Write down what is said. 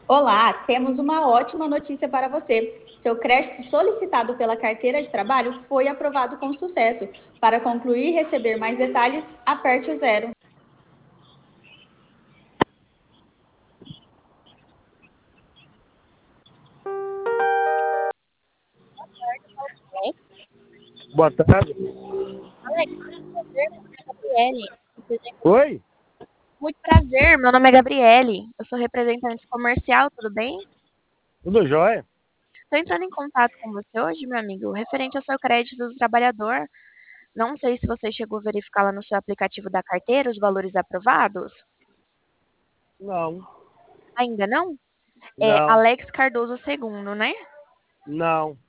Olá, temos uma ótima notícia para você. Seu crédito solicitado pela carteira de trabalho foi aprovado com sucesso. Para concluir e receber mais detalhes, aperte o zero. Alex, Boa tarde. Alex, prazer, meu nome é Gabriele. Oi? Muito prazer, meu nome é Gabriele. Eu sou representante comercial, tudo bem? Tudo jóia? Estou entrando em contato com você hoje, meu amigo, referente ao seu crédito do trabalhador. Não sei se você chegou a verificar lá no seu aplicativo da carteira os valores aprovados. Não, Ainda não? É não, Alex Cardoso II, né? não.